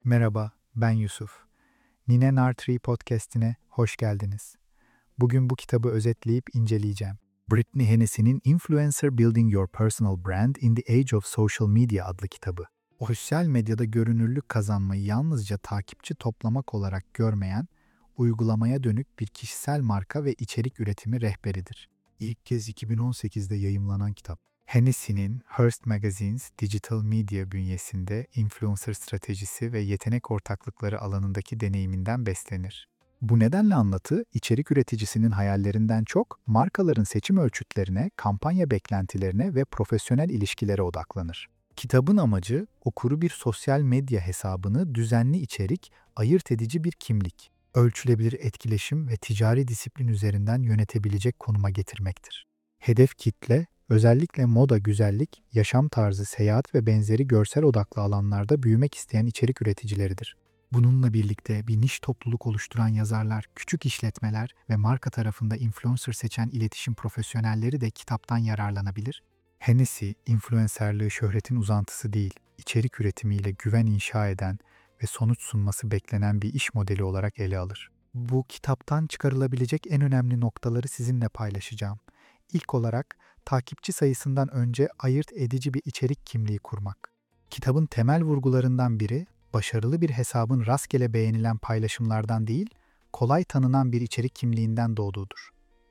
Merhaba, ben Yusuf. Nine Nartree podcast'ine hoş geldiniz. Bugün bu kitabı özetleyip inceleyeceğim. Brittany Hennessy'nin Influencer Building Your Personal Brand in the Age of Social Media adlı kitabı. O sosyal medyada görünürlük kazanmayı yalnızca takipçi toplamak olarak görmeyen, uygulamaya dönük bir kişisel marka ve içerik üretimi rehberidir. İlk kez 2018'de yayımlanan kitap. Hennessy'nin Hearst Magazine's Digital Media bünyesinde influencer stratejisi ve yetenek ortaklıkları alanındaki deneyiminden beslenir. Bu nedenle anlatı, içerik üreticisinin hayallerinden çok, markaların seçim ölçütlerine, kampanya beklentilerine ve profesyonel ilişkilere odaklanır. Kitabın amacı, okuru bir sosyal medya hesabını düzenli içerik, ayırt edici bir kimlik, ölçülebilir etkileşim ve ticari disiplin üzerinden yönetebilecek konuma getirmektir. Hedef kitle, özellikle moda, güzellik, yaşam tarzı, seyahat ve benzeri görsel odaklı alanlarda büyümek isteyen içerik üreticileridir. Bununla birlikte bir niş topluluk oluşturan yazarlar, küçük işletmeler ve marka tarafında influencer seçen iletişim profesyonelleri de kitaptan yararlanabilir. Hennessy, influencerlığı şöhretin uzantısı değil, içerik üretimiyle güven inşa eden ve sonuç sunması beklenen bir iş modeli olarak ele alır. Bu kitaptan çıkarılabilecek en önemli noktaları sizinle paylaşacağım. İlk olarak, takipçi sayısından önce ayırt edici bir içerik kimliği kurmak. Kitabın temel vurgularından biri, başarılı bir hesabın rastgele beğenilen paylaşımlardan değil, kolay tanınan bir içerik kimliğinden doğduğudur.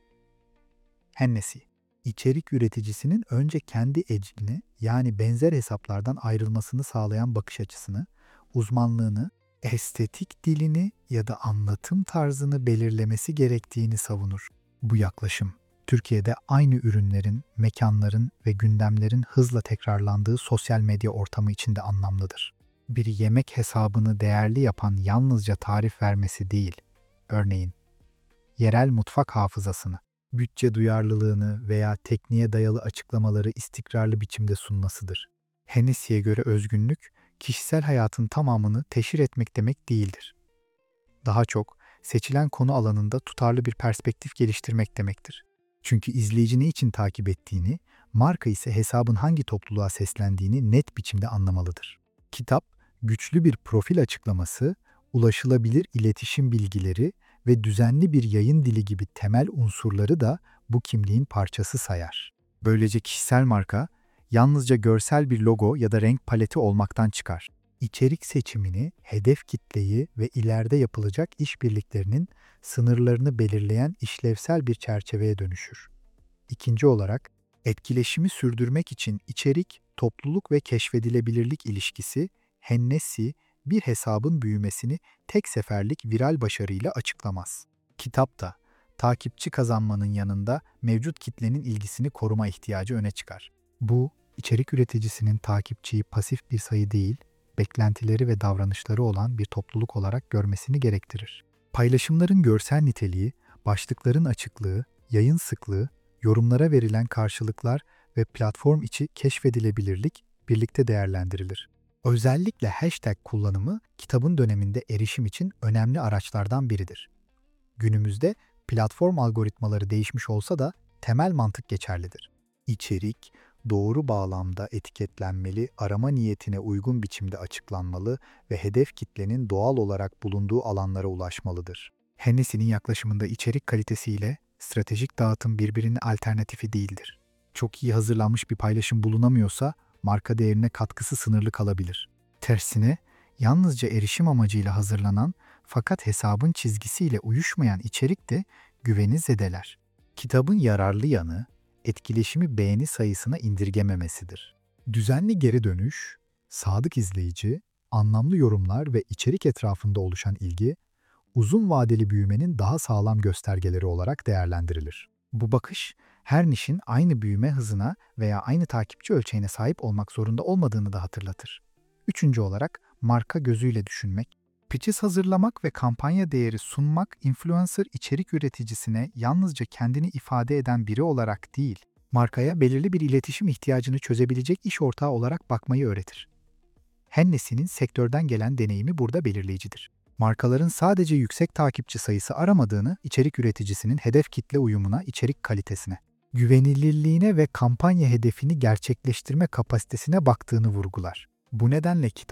Hennessy, içerik üreticisinin önce kendi edge'ini, yani benzer hesaplardan ayrılmasını sağlayan bakış açısını, uzmanlığını, estetik dilini ya da anlatım tarzını belirlemesi gerektiğini savunur. Bu yaklaşım, Türkiye'de aynı ürünlerin, mekanların ve gündemlerin hızla tekrarlandığı sosyal medya ortamı içinde anlamlıdır. Bir yemek hesabını değerli yapan yalnızca tarif vermesi değil, örneğin, yerel mutfak hafızasını, bütçe duyarlılığını veya tekniğe dayalı açıklamaları istikrarlı biçimde sunmasıdır. Hennessy'ye göre özgünlük, kişisel hayatın tamamını teşhir etmek demek değildir. Daha çok, seçilen konu alanında tutarlı bir perspektif geliştirmek demektir. Çünkü izleyici ne için takip ettiğini, marka ise hesabın hangi topluluğa seslendiğini net biçimde anlamalıdır. Kitap, güçlü bir profil açıklaması, ulaşılabilir iletişim bilgileri ve düzenli bir yayın dili gibi temel unsurları da bu kimliğin parçası sayar. Böylece kişisel marka, yalnızca görsel bir logo ya da renk paleti olmaktan çıkar. İçerik seçimini, hedef kitleyi ve ileride yapılacak işbirliklerinin sınırlarını belirleyen işlevsel bir çerçeveye dönüşür. İkinci olarak, etkileşimi sürdürmek için içerik, topluluk ve keşfedilebilirlik ilişkisi, Hennessy, bir hesabın büyümesini tek seferlik viral başarıyla açıklamaz. Kitapta, takipçi kazanmanın yanında mevcut kitlenin ilgisini koruma ihtiyacı öne çıkar. Bu, içerik üreticisinin takipçiyi pasif bir sayı değil, beklentileri ve davranışları olan bir topluluk olarak görmesini gerektirir. Paylaşımların görsel niteliği, başlıkların açıklığı, yayın sıklığı, yorumlara verilen karşılıklar ve platform içi keşfedilebilirlik birlikte değerlendirilir. Özellikle hashtag kullanımı kitabın döneminde erişim için önemli araçlardan biridir. Günümüzde platform algoritmaları değişmiş olsa da temel mantık geçerlidir. İçerik, doğru bağlamda etiketlenmeli, arama niyetine uygun biçimde açıklanmalı ve hedef kitlenin doğal olarak bulunduğu alanlara ulaşmalıdır. Hennessy'nin yaklaşımında içerik kalitesiyle stratejik dağıtım birbirinin alternatifi değildir. Çok iyi hazırlanmış bir paylaşım bulunamıyorsa marka değerine katkısı sınırlı kalabilir. Tersine, yalnızca erişim amacıyla hazırlanan fakat hesabın çizgisiyle uyuşmayan içerik de güveni zedeler. Kitabın yararlı yanı, etkileşimi beğeni sayısına indirgememesidir. Düzenli geri dönüş, sadık izleyici, anlamlı yorumlar ve içerik etrafında oluşan ilgi, uzun vadeli büyümenin daha sağlam göstergeleri olarak değerlendirilir. Bu bakış, her nişin aynı büyüme hızına veya aynı takipçi ölçeğine sahip olmak zorunda olmadığını da hatırlatır. Üçüncü olarak, marka gözüyle düşünmek. Pitches hazırlamak ve kampanya değeri sunmak, influencer içerik üreticisine yalnızca kendini ifade eden biri olarak değil, markaya belirli bir iletişim ihtiyacını çözebilecek iş ortağı olarak bakmayı öğretir. Hennessy'nin sektörden gelen deneyimi burada belirleyicidir. Markaların sadece yüksek takipçi sayısı aramadığını, içerik üreticisinin hedef kitle uyumuna, içerik kalitesine, güvenilirliğine ve kampanya hedefini gerçekleştirme kapasitesine baktığını vurgular. Bu nedenle kitap,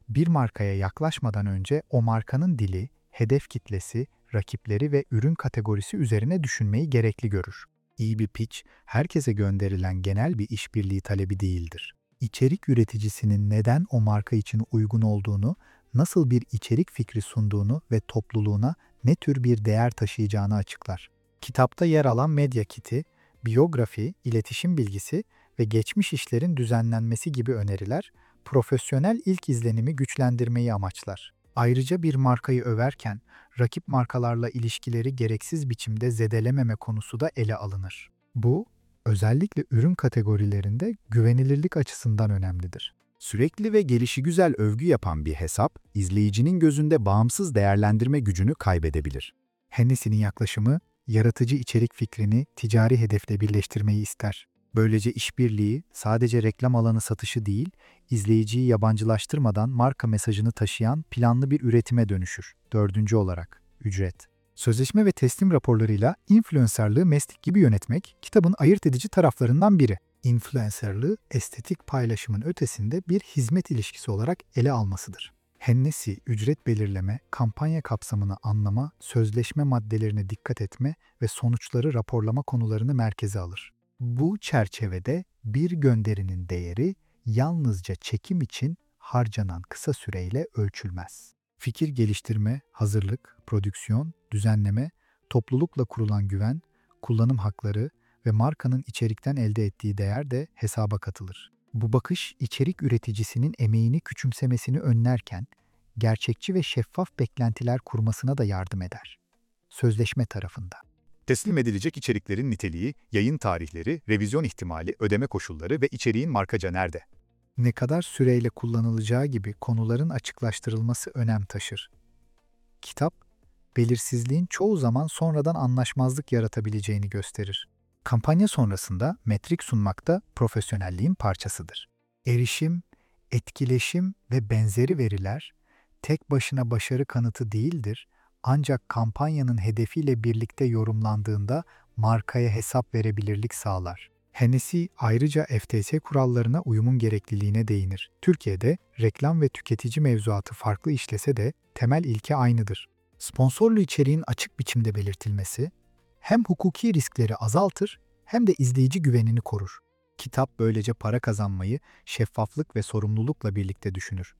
Bir markaya yaklaşmadan önce o markanın dili, hedef kitlesi, rakipleri ve ürün kategorisi üzerine düşünmeyi gerekli görür. İyi bir pitch, herkese gönderilen genel bir işbirliği talebi değildir. İçerik üreticisinin neden o marka için uygun olduğunu, nasıl bir içerik fikri sunduğunu ve topluluğuna ne tür bir değer taşıyacağını açıklar. Kitapta yer alan medya kiti, biyografi, iletişim bilgisi ve geçmiş işlerin düzenlenmesi gibi öneriler, profesyonel ilk izlenimi güçlendirmeyi amaçlar. Ayrıca bir markayı överken, rakip markalarla ilişkileri gereksiz biçimde zedelememe konusu da ele alınır. Bu, özellikle ürün kategorilerinde güvenilirlik açısından önemlidir. Sürekli ve gelişigüzel övgü yapan bir hesap, izleyicinin gözünde bağımsız değerlendirme gücünü kaybedebilir. Hennessy'nin yaklaşımı, yaratıcı içerik fikrini ticari hedefle birleştirmeyi ister. Böylece işbirliği sadece reklam alanı satışı değil, izleyiciyi yabancılaştırmadan marka mesajını taşıyan planlı bir üretime dönüşür. Dördüncü olarak, ücret. Sözleşme ve teslim raporlarıyla influencerlığı meslek gibi yönetmek, kitabın ayırt edici taraflarından biri. Influencerlığı estetik paylaşımın ötesinde bir hizmet ilişkisi olarak ele almasıdır. Hennessy, ücret belirleme, kampanya kapsamını anlama, sözleşme maddelerine dikkat etme ve sonuçları raporlama konularını merkeze alır. Bu çerçevede bir gönderinin değeri yalnızca çekim için harcanan kısa süreyle ölçülmez. Fikir geliştirme, hazırlık, prodüksiyon, düzenleme, toplulukla kurulan güven, kullanım hakları ve markanın içerikten elde ettiği değer de hesaba katılır. Bu bakış, içerik üreticisinin emeğini küçümsemesini önlerken, gerçekçi ve şeffaf beklentiler kurmasına da yardım eder. Sözleşme tarafında. Teslim edilecek içeriklerin niteliği, yayın tarihleri, revizyon ihtimali, ödeme koşulları ve içeriğin markaca nerede? Ne kadar süreyle kullanılacağı gibi konuların açıklaştırılması önem taşır. Kitap, belirsizliğin çoğu zaman sonradan anlaşmazlık yaratabileceğini gösterir. Kampanya sonrasında metrik sunmak da profesyonelliğin parçasıdır. Erişim, etkileşim ve benzeri veriler tek başına başarı kanıtı değildir, ancak kampanyanın hedefiyle birlikte yorumlandığında markaya hesap verebilirlik sağlar. Hennessy ayrıca FTC kurallarına uyumun gerekliliğine değinir. Türkiye'de reklam ve tüketici mevzuatı farklı işlese de temel ilke aynıdır. Sponsorlu içeriğin açık biçimde belirtilmesi hem hukuki riskleri azaltır hem de izleyici güvenini korur. Kitap böylece para kazanmayı şeffaflık ve sorumlulukla birlikte düşünür.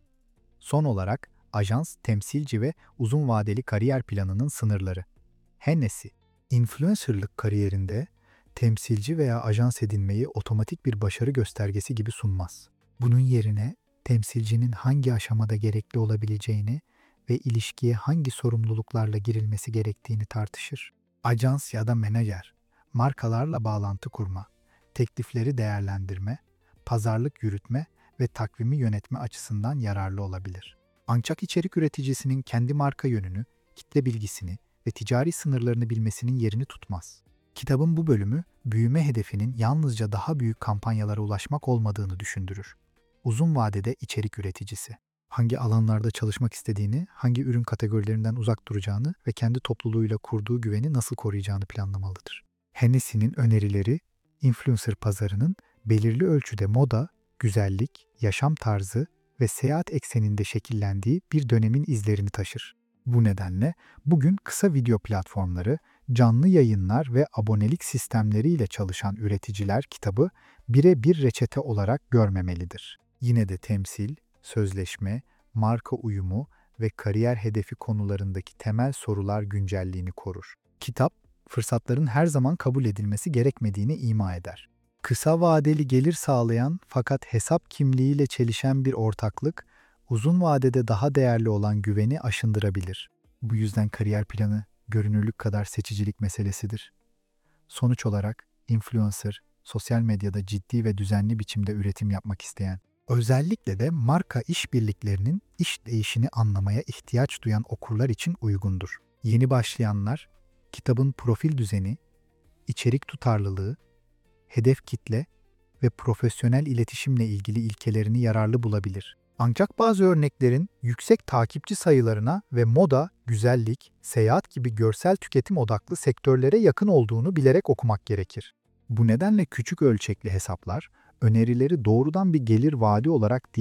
Son olarak ajans, temsilci ve uzun vadeli kariyer planının sınırları. Hennessy, influencerlık kariyerinde temsilci veya ajans edinmeyi otomatik bir başarı göstergesi gibi sunmaz. Bunun yerine temsilcinin hangi aşamada gerekli olabileceğini ve ilişkiye hangi sorumluluklarla girilmesi gerektiğini tartışır. Ajans ya da menajer, markalarla bağlantı kurma, teklifleri değerlendirme, pazarlık yürütme ve takvimi yönetme açısından yararlı olabilir. Ancak içerik üreticisinin kendi marka yönünü, kitle bilgisini ve ticari sınırlarını bilmesinin yerini tutmaz. Kitabın bu bölümü, büyüme hedefinin yalnızca daha büyük kampanyalara ulaşmak olmadığını düşündürür. Uzun vadede içerik üreticisi, hangi alanlarda çalışmak istediğini, hangi ürün kategorilerinden uzak duracağını ve kendi topluluğuyla kurduğu güveni nasıl koruyacağını planlamalıdır. Hennessy'nin önerileri, influencer pazarının belirli ölçüde moda, güzellik, yaşam tarzı ve seyahat ekseninde şekillendiği bir dönemin izlerini taşır. Bu nedenle bugün kısa video platformları, canlı yayınlar ve abonelik sistemleriyle çalışan üreticiler kitabı birebir reçete olarak görmemelidir. Yine de temsil, sözleşme, marka uyumu ve kariyer hedefi konularındaki temel sorular güncelliğini korur. Kitap, fırsatların her zaman kabul edilmesi gerekmediğini ima eder. Kısa vadeli gelir sağlayan fakat hesap kimliğiyle çelişen bir ortaklık, uzun vadede daha değerli olan güveni aşındırabilir. Bu yüzden kariyer planı, görünürlük kadar seçicilik meselesidir. Sonuç olarak, influencer, sosyal medyada ciddi ve düzenli biçimde üretim yapmak isteyen, özellikle de marka işbirliklerinin işleyişini anlamaya ihtiyaç duyan okurlar için uygundur. Yeni başlayanlar, kitabın profil düzeni, içerik tutarlılığı, hedef kitle ve profesyonel iletişimle ilgili ilkelerini yararlı bulabilir. Ancak bazı örneklerin yüksek takipçi sayılarına ve moda, güzellik, seyahat gibi görsel tüketim odaklı sektörlere yakın olduğunu bilerek okumak gerekir. Bu nedenle küçük ölçekli hesaplar, önerileri doğrudan bir gelir vaadi olarak değil,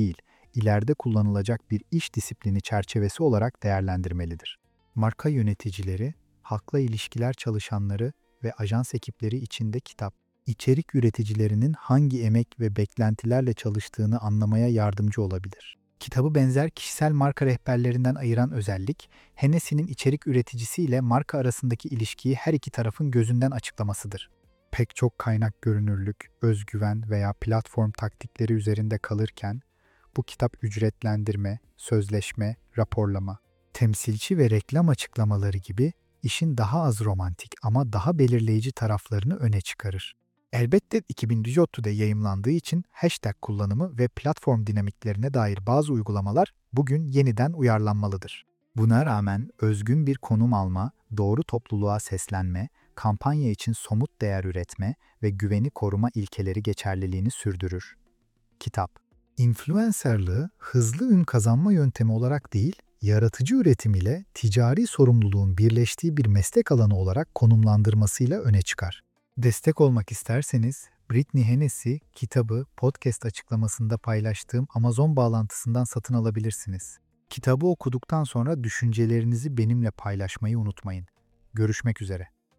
ileride kullanılacak bir iş disiplini çerçevesi olarak değerlendirmelidir. Marka yöneticileri, halkla ilişkiler çalışanları ve ajans ekipleri içinde kitap, içerik üreticilerinin hangi emek ve beklentilerle çalıştığını anlamaya yardımcı olabilir. Kitabı benzer kişisel marka rehberlerinden ayıran özellik, Hennessy'nin içerik üreticisiyle marka arasındaki ilişkiyi her iki tarafın gözünden açıklamasıdır. Pek çok kaynak görünürlük, özgüven veya platform taktikleri üzerinde kalırken, bu kitap ücretlendirme, sözleşme, raporlama, temsilci ve reklam açıklamaları gibi işin daha az romantik ama daha belirleyici taraflarını öne çıkarır. Elbette 2018'de yayımlandığı için hashtag kullanımı ve platform dinamiklerine dair bazı uygulamalar bugün yeniden uyarlanmalıdır. Buna rağmen özgün bir konum alma, doğru topluluğa seslenme, kampanya için somut değer üretme ve güveni koruma ilkeleri geçerliliğini sürdürür. Kitap, influencerlığı hızlı ün kazanma yöntemi olarak değil, yaratıcı üretim ile ticari sorumluluğun birleştiği bir meslek alanı olarak konumlandırmasıyla öne çıkar. Destek olmak isterseniz Brittany Hennessy kitabı podcast açıklamasında paylaştığım Amazon bağlantısından satın alabilirsiniz. Kitabı okuduktan sonra düşüncelerinizi benimle paylaşmayı unutmayın. Görüşmek üzere.